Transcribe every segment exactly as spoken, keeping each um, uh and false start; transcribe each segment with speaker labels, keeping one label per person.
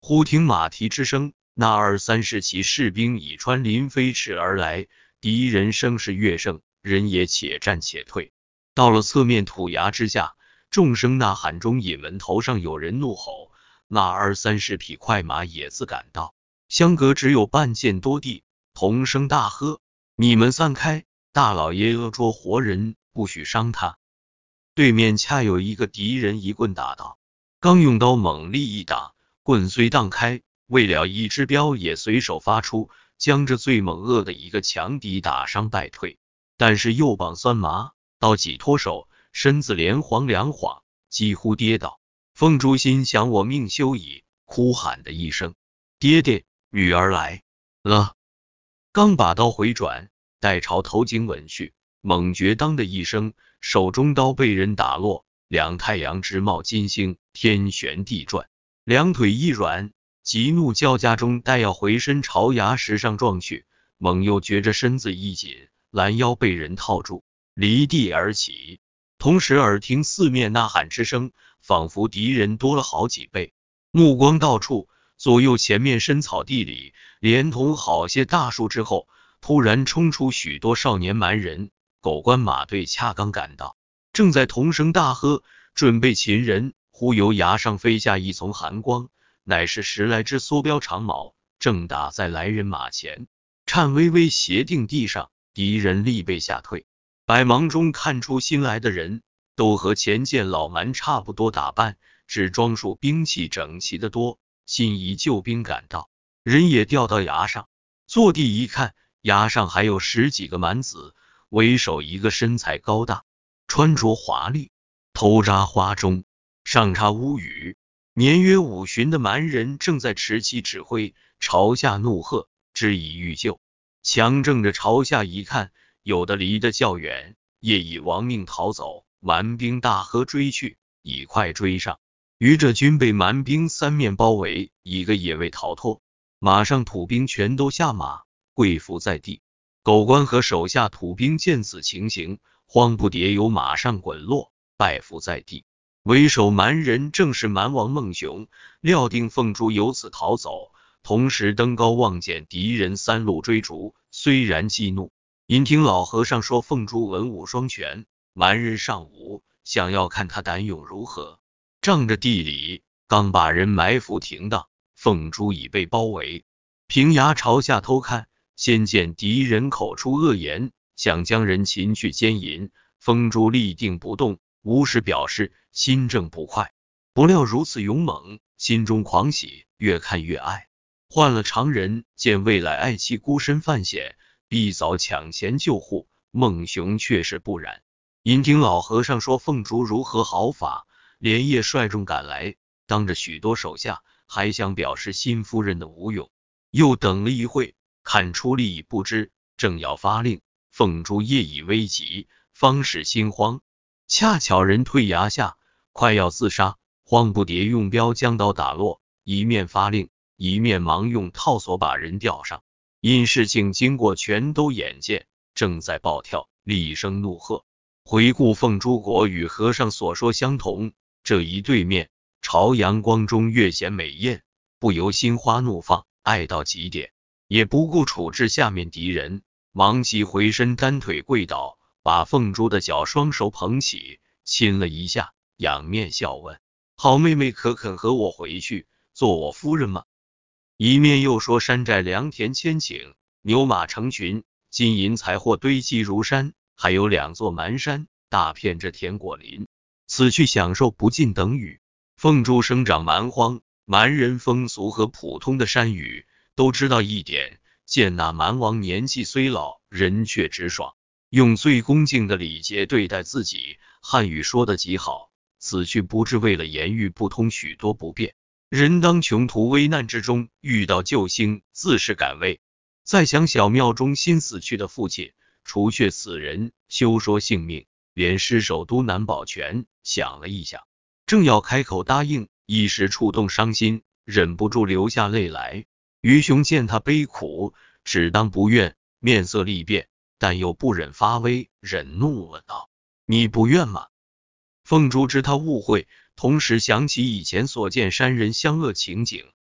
Speaker 1: 忽听马蹄之声，那二三十骑士兵已穿林飞驰而来，敌人声势越盛，人也且战且退。到了侧面土崖之下，众声呐喊中，引闻头上有人怒吼，那二三十匹快马也自赶到，相隔只有半箭多地，同声大喝：你们散开，大老爷恶捉活人，不许伤他。对面恰有一个敌人一棍打到，刚用刀猛力一打，棍虽荡开，未了一支镖也随手发出，将这最猛恶的一个强敌打伤败退。但是右膀酸麻，刀戟脱手，身子连晃两晃，几乎跌倒。凤珠心想我命休矣，哭喊的一声：爹爹，女儿来了！刚把刀回转，待朝头颈吻去，猛觉当的一声，手中刀被人打落，两太阳直冒金星，天旋地转，两腿一软，急怒交加中，待要回身朝崖石上撞去，猛又觉着身子一紧，拦腰被人套住，离地而起。同时耳听四面呐喊之声，仿佛敌人多了好几倍，目光到处，左右前面深草地里，连同好些大树之后，突然冲出许多少年蛮人，狗官马队恰刚赶到，正在同声大喝，准备擒人。忽由崖上飞下一丛寒光，乃是十来只缩标长矛，正打在来人马前，颤巍巍斜定地上，敌人立背下退。百忙中看出新来的人都和前见老蛮差不多打扮，只装束兵器整齐的多，新一救兵赶到，人也调到崖上，坐地一看，崖上还有十几个蛮子，为首一个身材高大，穿着华丽，头扎花钟，上插乌羽，年约五旬的蛮人正在持旗指挥，朝下怒喝，知以欲救。强正着朝下一看，有的离得较远，业已亡命逃走，蛮兵大喝追去，已快追上。余这军被蛮兵三面包围，一个也未逃脱，马上土兵全都下马，跪伏在地。狗官和手下土兵见此情形，慌不迭由马上滚落，拜伏在地。为首蛮人正是蛮王孟雄，料定凤珠由此逃走，同时登高望见敌人三路追逐，虽然激怒，因听老和尚说凤珠文武双全，蛮人尚武，想要看他胆勇如何。仗着地里刚把人埋伏停当，凤珠已被包围，凭崖朝下偷看，先见敌人口出恶言，想将人擒去奸淫。凤珠立定不动，无时表示心正不快，不料如此勇猛，心中狂喜，越看越爱。换了常人，见未来爱妻孤身犯险，必早抢前救护，孟雄却是不然。因听老和尚说凤珠如何好法，连夜率众赶来，当着许多手下，还想表示新夫人的无勇。又等了一会，看出力已不知，正要发令，凤珠夜已危急，方使心慌。恰巧人退崖下，快要自杀，慌不迭用镖将刀打落，一面发令，一面忙用套索把人吊上。因事情经过全都眼见，正在暴跳，厉声怒喝。回顾凤珠果与和尚所说相同，这一对面，朝阳光中越显美艳，不由心花怒放，爱到极点，也不顾处置下面敌人，忙即回身单腿跪倒，把凤珠的脚双手捧起，亲了一下，仰面笑问：好妹妹可肯和我回去，做我夫人吗？一面又说山寨良田千顷，牛马成群，金银财货堆积如山，还有两座蛮山，大片这田果林，此去享受不尽等语。凤珠生长蛮荒，蛮人风俗和普通的山语都知道一点，见那蛮王年纪虽老，人却直爽，用最恭敬的礼节对待自己，汉语说得极好，此去不知为了言语不通许多不便，人当穷途危难之中遇到救星，自是感慰。再想小庙中新死去的父亲，除却此人，休说性命，连尸首都难保全。想了一想，正要开口答应，一时触动伤心，忍不住流下泪来。于雄见他悲苦，只当不愿，面色厉变，但又不忍发威，忍怒问道：你不愿吗？凤珠知他误会，同时想起以前所见山人相恶情景，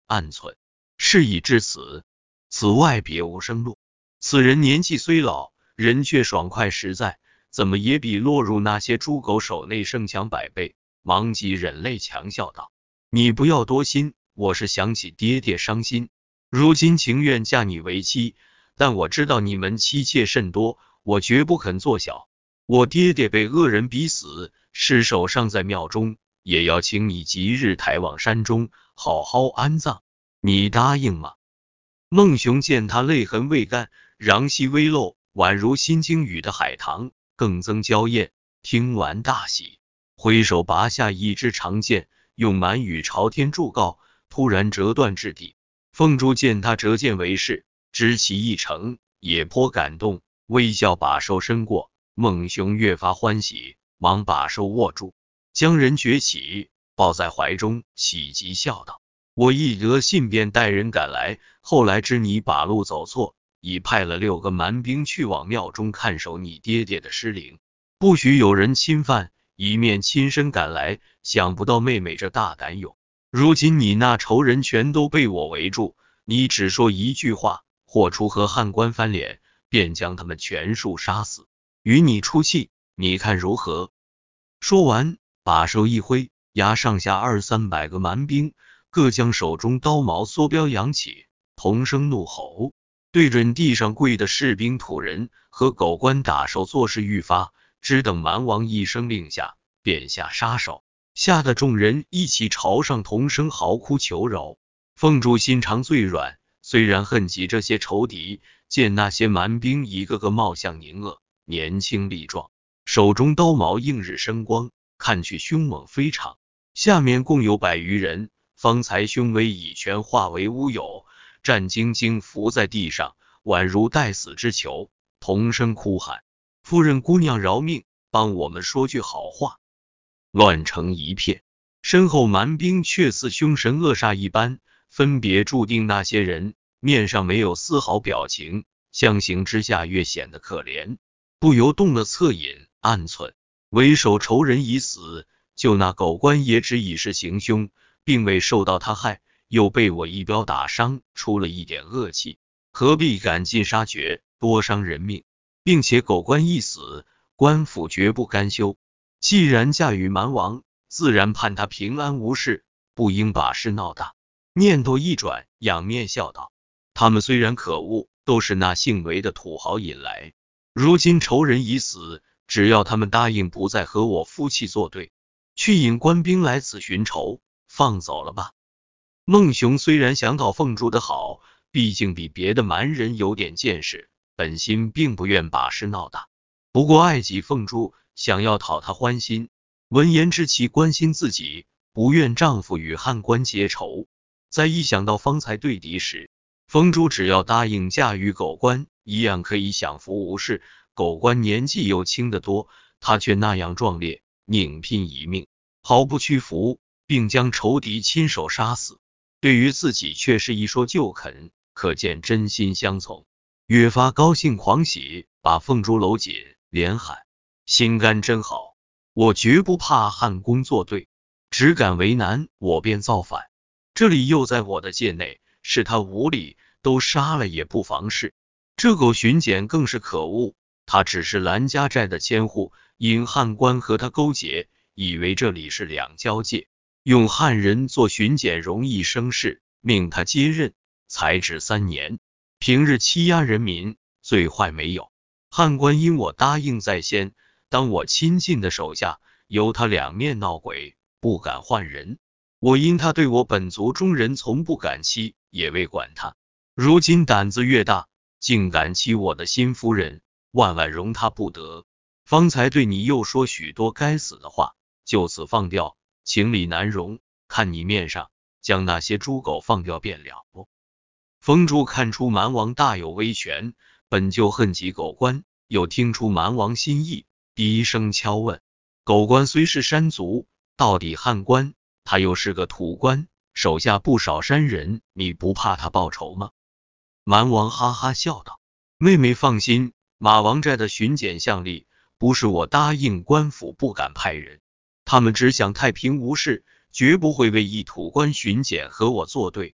Speaker 1: 暗忖事已至此，此外别无生路。此人年纪虽老，人却爽快实在，怎么也比落入那些猪狗手内胜强百倍。忙即忍泪强笑道：你不要多心，我是想起爹爹伤心，如今情愿嫁你为妻，但我知道你们妻妾甚多，我绝不肯做小。我爹爹被恶人逼死，尸首尚在庙中，也要请你即日抬往山中，好好安葬，你答应吗？孟雄见他泪痕未干，瓤息微露，宛如新惊雨的海棠，更增娇艳，听完大喜，挥手拔下一支长剑，用满语朝天祝告，突然折断至地。凤珠见他折剑为势，知其意诚，也颇感动，微笑把手伸过，孟雄越发欢喜，忙把手握住，将人举起，抱在怀中，喜极笑道：我一得信便带人赶来，后来知你把路走错，已派了六个蛮兵去往庙中看守你爹爹的尸灵，不许有人侵犯，一面亲身赶来，想不到妹妹这大胆勇，如今你那仇人全都被我围住，你只说一句话，或出和汉官翻脸，便将他们全数杀死，与你出气，你看如何？说完，把手一挥，衙上下二三百个蛮兵，各将手中刀矛梭镖扬起，同声怒吼，对准地上跪的士兵土人和狗官打手作势欲发，只等蛮王一声令下，便下杀手，吓得众人一起朝上同声嚎哭求饶。凤珠心肠最软，虽然恨极这些仇敌，见那些蛮兵一个个貌相狞恶，年轻力壮，手中刀矛映日生光，看去凶猛非常。下面共有百余人，方才凶威已全化为乌有，战兢兢伏在地上，宛如待死之囚，同声哭喊：夫人姑娘饶命，帮我们说句好话。乱成一片，身后蛮兵却似凶神恶煞一般，分别注定那些人，面上没有丝毫表情，相形之下越显得可怜，不由动了恻隐，暗忖为首仇人已死，就那狗官也只已是行凶，并未受到他害，又被我一镖打伤，出了一点恶气，何必赶尽杀绝，多伤人命？并且狗官一死，官府绝不甘休，既然嫁与蛮王，自然盼他平安无事，不应把事闹大。念头一转，仰面笑道：他们虽然可恶，都是那姓韦的土豪引来，如今仇人已死，只要他们答应不再和我夫妻作对，去引官兵来此寻仇，放走了吧。孟雄虽然想讨凤珠的好，毕竟比别的蛮人有点见识，本心并不愿把事闹大，不过爱己凤珠，想要讨她欢心，闻言知其关心自己，不愿丈夫与汉官结仇。再一想到方才对敌时，凤珠只要答应嫁与狗官，一样可以享福无事，狗官年纪又轻得多，他却那样壮烈，宁拼一命，毫不屈服，并将仇敌亲手杀死，对于自己却是一说就肯，可见真心相从，越发高兴狂喜，把凤珠搂紧，连喊：心肝真好，我绝不怕汉宫作对，只敢为难，我便造反，这里又在我的界内，是他无礼，都杀了也不妨事。这狗巡检更是可恶，他只是蓝家寨的监护，因汉官和他勾结，以为这里是两交界，用汉人做巡检容易生事，命他接任，才只三年，平日欺压人民，最坏没有。汉官因我答应在先，当我亲近的手下，由他两面闹鬼，不敢换人。我因他对我本族中人从不敢欺，也未管他，如今胆子越大，竟敢欺我的新夫人，万万容他不得。方才对你又说许多该死的话，就此放掉，情理难容，看你面上，将那些猪狗放掉便了。凤珠看出蛮王大有威权，本就恨极狗官，又听出蛮王心意，低声敲问：狗官虽是山族，到底汉官，他又是个土官，手下不少山人，你不怕他报仇吗？蛮王哈哈笑道：妹妹放心，马王寨的巡检相吏，不是我答应官府不敢派人，他们只想太平无事，绝不会为一土官巡检和我作对。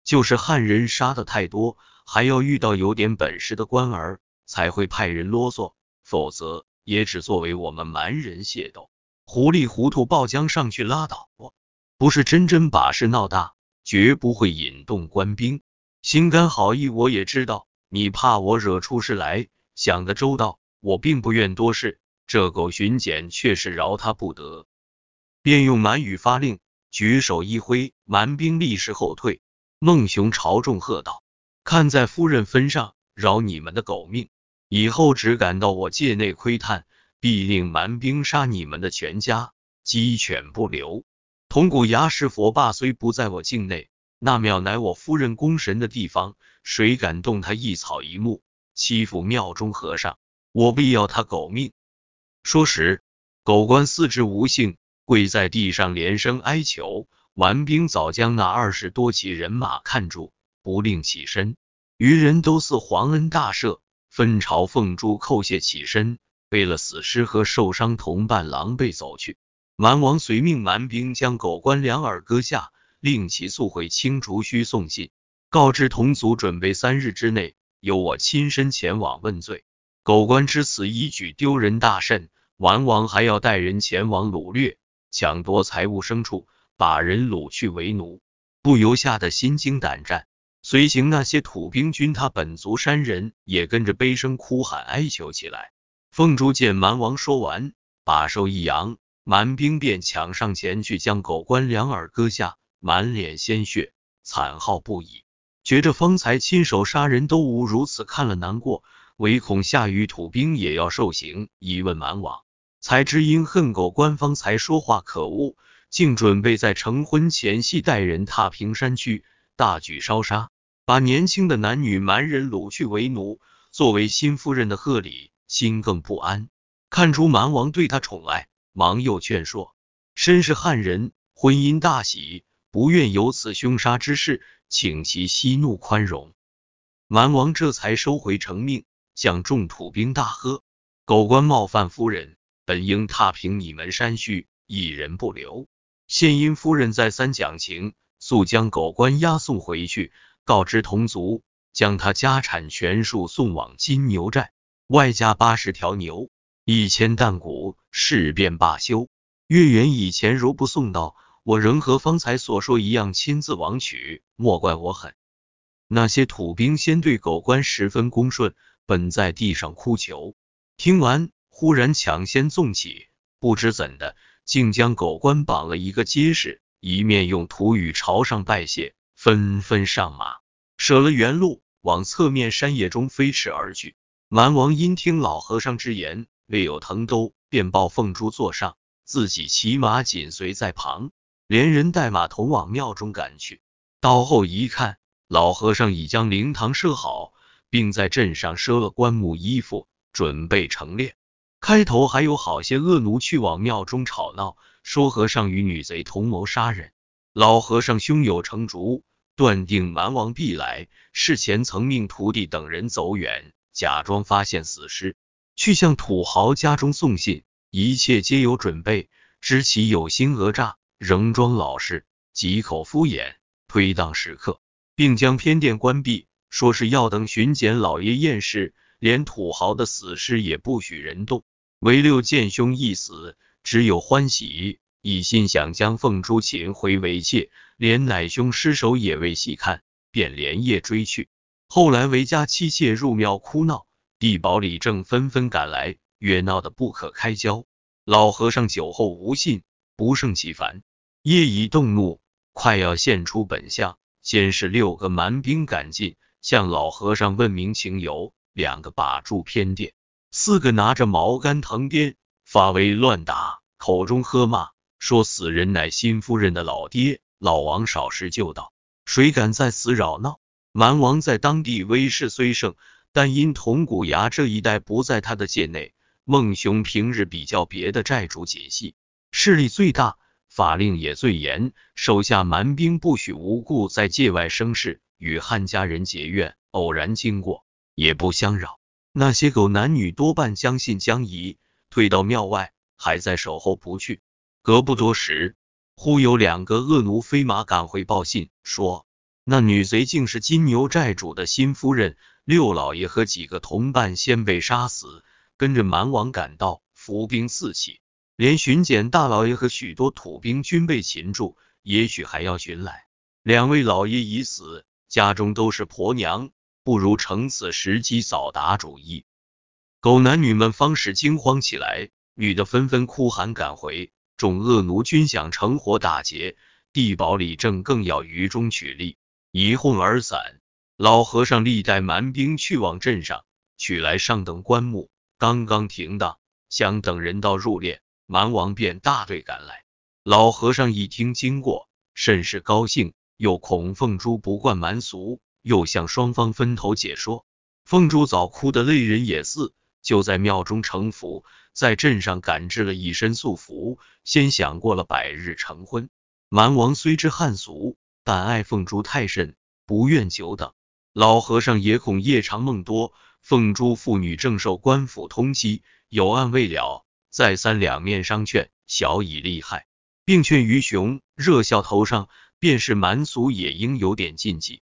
Speaker 1: 就是汉人杀的太多，还要遇到有点本事的官儿，才会派人啰嗦，否则也只作为我们蛮人械斗，糊里糊涂报将上去拉倒，不是真真把事闹大，绝不会引动官兵。心肝好意我也知道，你怕我惹出事来，想得周到，我并不愿多事，这狗巡检却是饶他不得。便用蛮语发令，举手一挥，蛮兵立时后退。孟雄朝众喝道：看在夫人分上，饶你们的狗命，以后只敢到我界内窥探，必令蛮兵杀你们的全家，鸡犬不留。铜鼓崖石佛坝虽不在我境内，那庙乃我夫人供神的地方，谁敢动他一草一木，欺负庙中和尚，我必要他狗命。说时，狗官四肢无性，跪在地上连声哀求。顽兵早将那二十多骑人马看住，不令起身。余人都似皇恩大赦，分朝凤珠叩谢起身，背了死尸和受伤同伴狼狈走去。蛮王随命蛮兵将狗官两耳割下，令其速回青竹墟送信，告知同族准备三日之内，由我亲身前往问罪。狗官之此一举丢人大甚，蛮王还要带人前往掳掠，抢夺财物牲畜，把人掳去为奴，不由吓得心惊胆战。随行那些土兵军他本族山人也跟着悲声哭喊哀求起来。凤珠见蛮王说完，把手一扬，蛮兵便抢上前去将狗官两耳割下，满脸鲜血，惨号不已。觉着方才亲手杀人都无如此看了难过，唯恐下雨土兵也要受刑，疑问蛮王，才知因恨狗官方才说话可恶，竟准备在成婚前夕带人踏平山区，大举烧杀，把年轻的男女蛮人掳去为奴，作为新夫人的贺礼，心更不安。看出蛮王对他宠爱，忙又劝说，身是汉人，婚姻大喜，不愿有此凶杀之事，请其息怒宽容。蛮王这才收回成命，向众土兵大喝：狗官冒犯夫人，本应踏平你们山区，一人不留。现因夫人再三讲情，速将狗官押送回去，告知同族，将他家产全数送往金牛寨，外加八十条牛，一千担谷，事便罢休。月圆以前如不送到，我仍和方才所说一样，亲自往取，莫怪我狠。那些土兵先对狗官十分恭顺，本在地上哭求，听完忽然抢先纵起，不知怎的，竟将狗官绑了一个结实，一面用土语朝上拜谢，纷纷上马，舍了原路，往侧面山野中飞驰而去。蛮王因听老和尚之言，未有腾兜，便抱凤珠坐上，自己骑马紧随在旁，连人带马同往庙中赶去。到后一看，老和尚已将灵堂设好，并在镇上赊了棺木衣服，准备成殓。开头还有好些恶奴去往庙中吵闹，说和尚与女贼同谋杀人。老和尚胸有成竹，断定蛮王必来，事前曾命徒弟等人走远，假装发现死尸，去向土豪家中送信，一切皆有准备。知其有心讹诈，仍装老实，几口敷衍，推当时刻，并将偏殿关闭，说是要等巡检老爷验尸，连土豪的死尸也不许人动。唯六见兄一死，只有欢喜，一心想将凤珠擒回为妾，连乃兄尸首也未细看，便连夜追去。后来韦家妻妾入庙哭闹，地保李正纷纷赶来，越闹得不可开交。老和尚酒后无信，不胜其烦，夜已动怒，快要现出本相。先是六个蛮兵赶进，向老和尚问明情由，两个把住偏殿，四个拿着毛杆藤鞭，发威乱打，口中喝骂，说死人乃新夫人的老爹。老王少时就道，谁敢在此扰闹？蛮王在当地威势虽盛，但因铜鼓崖这一带不在他的界内，孟雄平日比较别的寨主紧系，势力最大，法令也最严，手下蛮兵不许无故在界外生事，与汉家人结怨，偶然经过也不相扰。那些狗男女多半将信将疑，退到庙外，还在守候不去。隔不多时，忽有两个恶奴飞马赶回报信，说那女贼竟是金牛寨主的新夫人，六老爷和几个同伴先被杀死，跟着蛮王赶到，伏兵四起，连巡检大老爷和许多土兵均被擒住，也许还要寻来。两位老爷已死，家中都是婆娘，不如乘此时机早打主意。狗男女们方始惊慌起来，女的纷纷哭喊赶回，众恶奴均想成活打劫，地保李正更要于中取利，一哄而散。老和尚历代蛮兵去往镇上，取来上等棺木，刚刚停当，想等人到入殓，蛮王便大队赶来。老和尚一听经过，甚是高兴，又恐凤珠不惯蛮俗，又向双方分头解说。凤珠早哭得泪人也似，就在庙中成符，在镇上赶制了一身素服，先想过了百日成婚。蛮王虽知汉俗，但爱凤珠太甚，不愿久等。老和尚也恐夜长梦多，凤珠父女正受官府通缉，有案未了，再三两面商劝，小以利害，并劝于雄热笑头上，便是蛮俗也应有点禁忌。